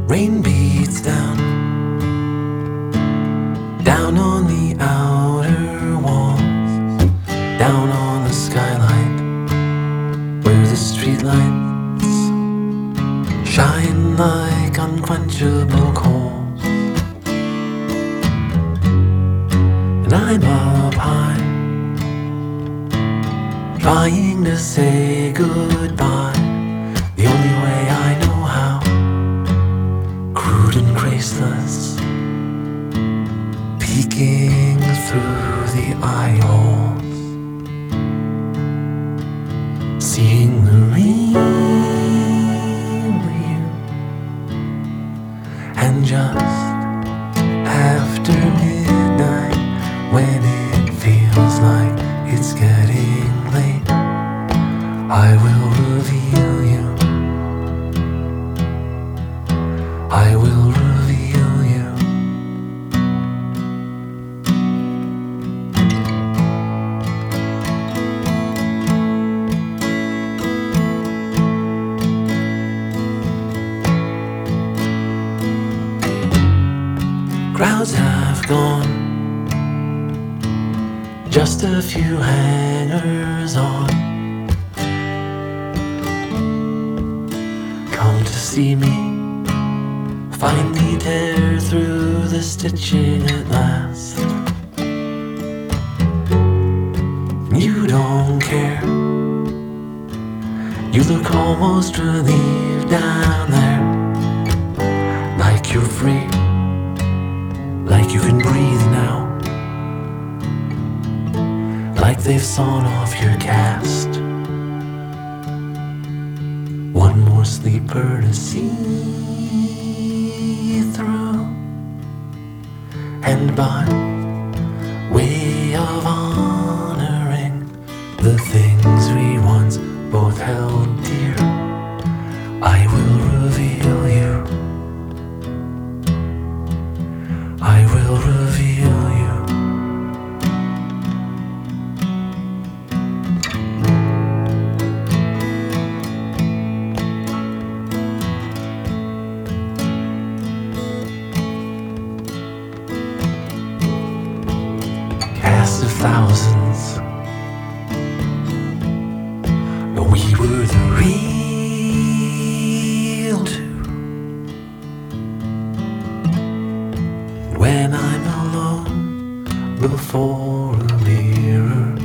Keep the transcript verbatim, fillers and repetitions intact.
Rain beats down, down on the outer walls, down on the skyline, where the streetlights shine like unquenchable coals. And I'm up high, trying to say goodbye, the only way I know how, crude and graceless, peeking through the eye holes, seeing the real you. And just after midnight, when it feels like it's getting late, I will reveal you. I will reveal you. Crowds have gone, just a few hangers on come to see me finally tear through the stitching at last. You don't care, you look almost relieved down there, like you're free, like you can breathe now, like they've sawn off your cast. One more sleeper to see through, and by way of honoring the things we once both held dear, I will reveal you. I will reveal you. Cast of thousands, we were the real two. When I'm alone before a mirror,